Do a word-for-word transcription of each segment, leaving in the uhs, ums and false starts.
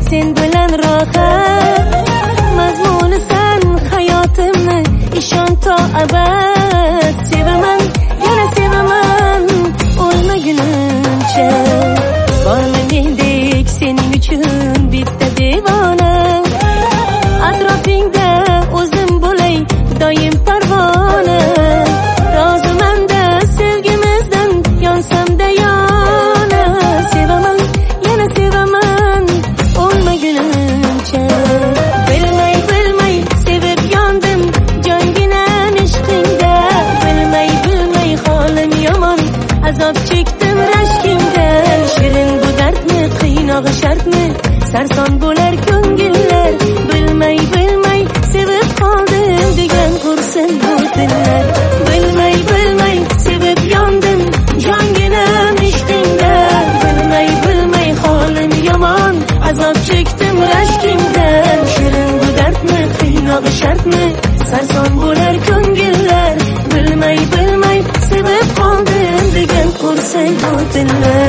sen bilan rohat, mazmunisan hayotimni, ishon to abad. Sevaman, yana sevaman, o'lmagunimcha. Bormi mendek sening uchun bitta devona, atrofingda o'zim bo'lay doim parvona. Roziman-da sevgimizdan, yonsam-da yona. Sevaman, yana sevaman, o'lmagunimcha. Bilmay bilmay sevib yondim jonginam ishqingda. Bilmay bilmay holim yomon, azob chekdim rashkingda. Shirin bu dardni, qiynog'i shartmi, sarson bo'lar ko'ngillar. Bilmay bilmay sevib qoldim degan qursin bu dillar. Bilmay bilmay sevib yondim jonginam ishqingda. Bilmay bilmay holim yomon, azob chekdim rashkingdan. Shirin bu dardni, qiynog'i shartmi, sarson bo'lar ko'ngillar. Bilmay bilmay sevib qoldim degan qursin bu dillar.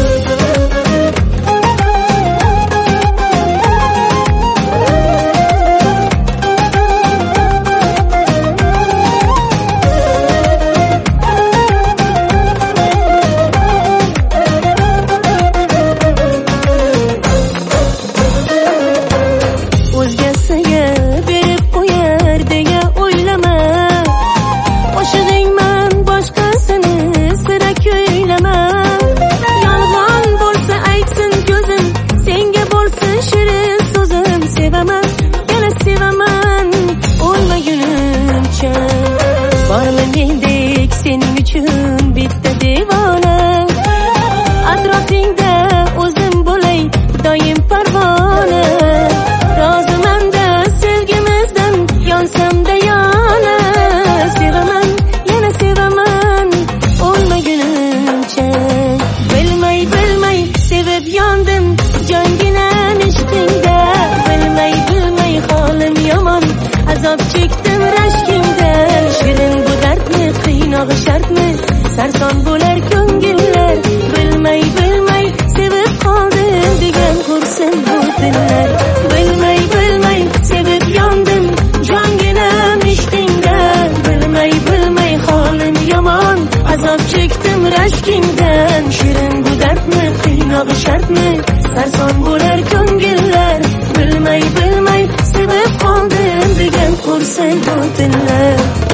Bormi mendek sening uchun bitta devona, atrofingda o'zim bo'lay doim parvona. Roziman-da sevgimizdan, yonsam-da yona. Sevaman, yana sevaman, o'lmagunimcha. Bilmay bilmay sevib yondim jonginam ishqingda. Bilmay bilmay holim yomon, azob chekdim rashkingda. Shirin bu dardni, qiynog'i shartmi, sarson bo'lar ko'ngillar. Bilmay bilmay sevib qoldim degan qursin bu dillar. Bilmay bilmay sevib yondim jonginam ishqingda. Bilmay bilmay holim yomon, azob chekdim rashkingdan. Shirin bu dardni, qiynog'i shartmi, sarson bo'lar ko'ngillar. Bilmay bilmay sevib qoldim degan qursin bu dillar.